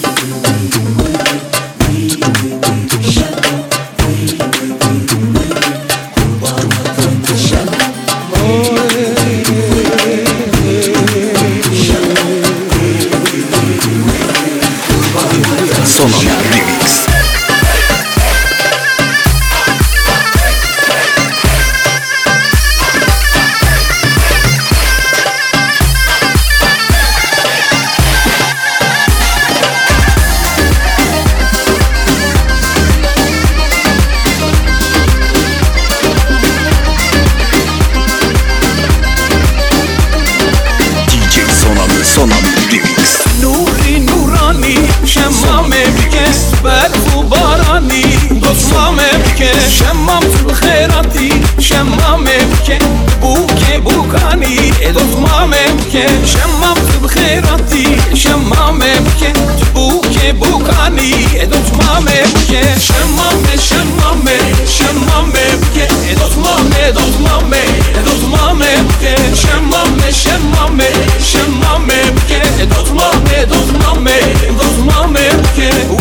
نوری نورانی شمام بکش برف و بارانی دوستام بکش شمام تو خیراتی شمام بکش بوک بوکانی دوستام بکش شمام تو خیراتی شمام بکش بوک بوکانی دوستام بکش شمام شمام شمام بکش دوستام بکش شمام شمام شمام بکش دوستام بکش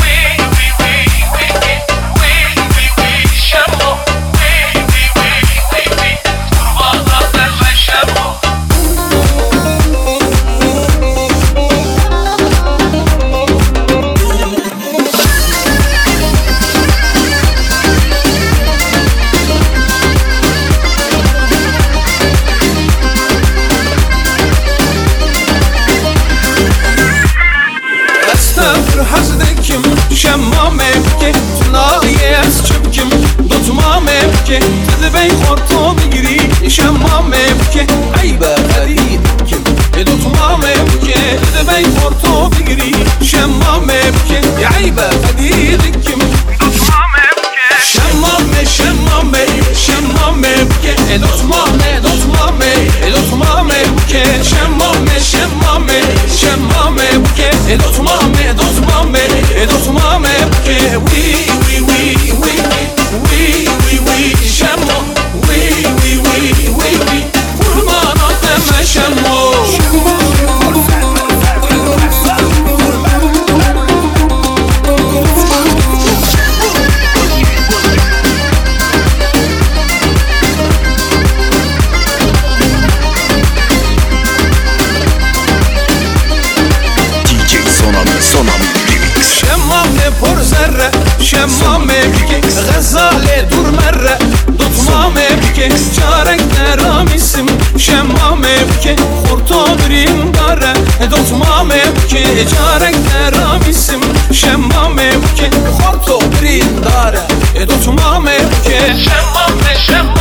حزدكم شمام بكي تناي اسجبكم دوتمام بكي تذبي خطو بقري شمام بكي عيبة خديدكم دوتمام بكي تذبي خطو بقري شمام بكي عيبة خديدكم دوتمام بكي شمام شمام شمام بكي دوتمام بكي شمام شمام شمام بكي دوتمام بكي وي وي وي وي وي وي وي شمو وي وي وي وي وي فرمانات ما شمو پر ذره شمام بکه غزاله دور مره دوتمام بکه چارک نرامیسم شمام بکه خورتو بریم داره دوتمام بکه چارک نرامیسم شمام بکه خورتو بریم داره دوتمام بکه شمام